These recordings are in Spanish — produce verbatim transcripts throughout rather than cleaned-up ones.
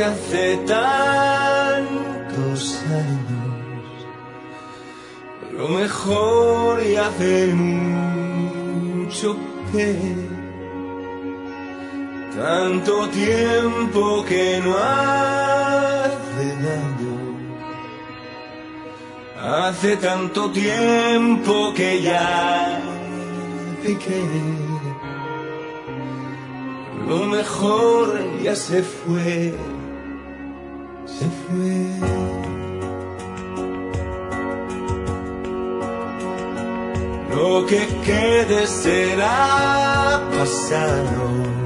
hace tantos años, lo mejor y hace mucho que, tanto tiempo que no hace daño, hace tanto tiempo que ya piqué. Lo mejor ya se fue, se fue. Lo que quede será pasado,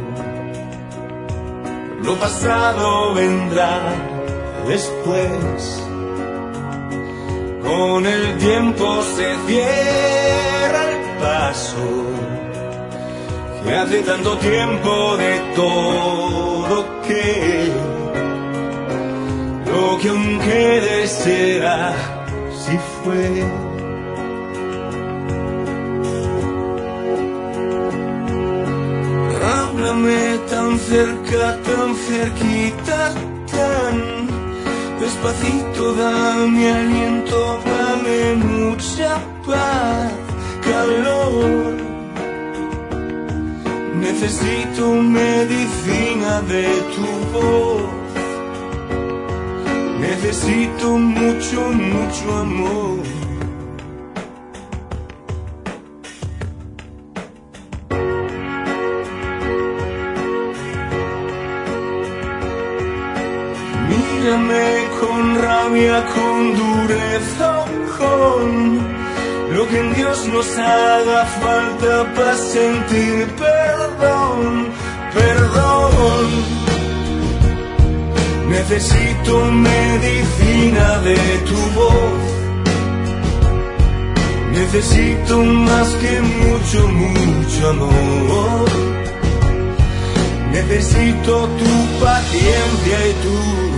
lo pasado vendrá después. Con el tiempo se cierra el paso, que hace tanto tiempo de todo que lo que aún quede será si fue. Háblame tan cerca, tan cerquita, tan despacito, dame aliento, dame mucha paz, calor. Necesito medicina de tu voz, necesito mucho, mucho amor. Mírame con rabia, con dureza, con lo que en Dios nos haga falta para sentir perdón, perdón. Necesito medicina de tu voz, necesito más que mucho, mucho amor. Necesito tu paciencia y tu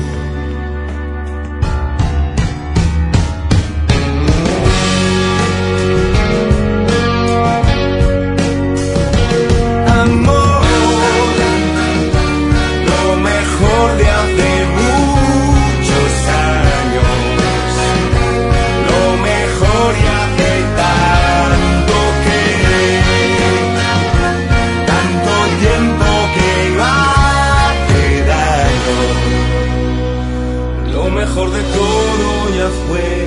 mejor de todo ya fue.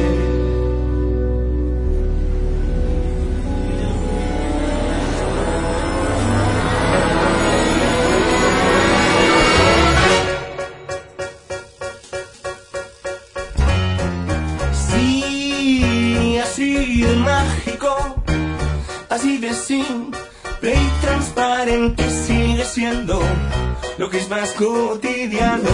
Sí, así de mágico, así de simple y transparente sigue siendo lo que es más cotidiano.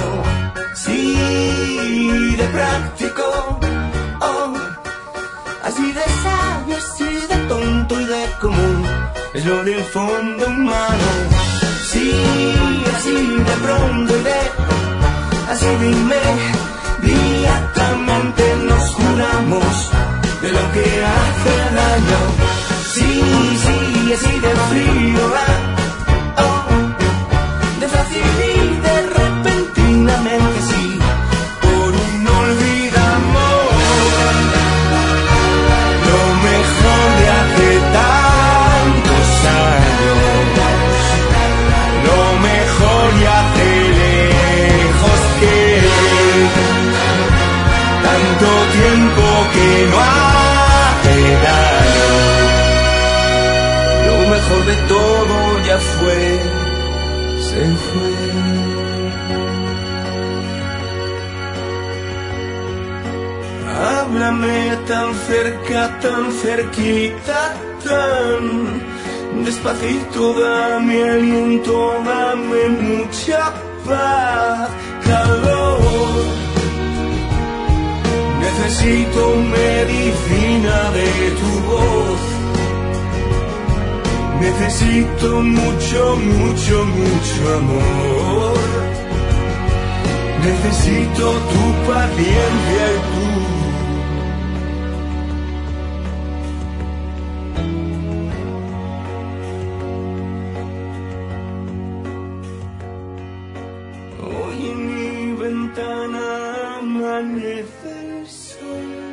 Sí, de práctico, oh, así de sabio, así de tonto y de común, es lo del fondo humano. Sí, así de pronto y de, así de inmediatamente nos juramos de lo que hace daño. Sí, sí, así de frío, oh, de fácil y de repentinamente, sí, por un olvidamos lo mejor de hace tantos años, lo mejor y hace lejos que tanto tiempo que no hace daño. Lo mejor de todo ya fue, se fue. Háblame tan cerca, tan cerquita, tan despacito, dame aliento, dame mucha paz, calor. Necesito medicina de tu voz, necesito mucho, mucho, mucho amor. Necesito tu paciencia y tu ventana amanece el sol.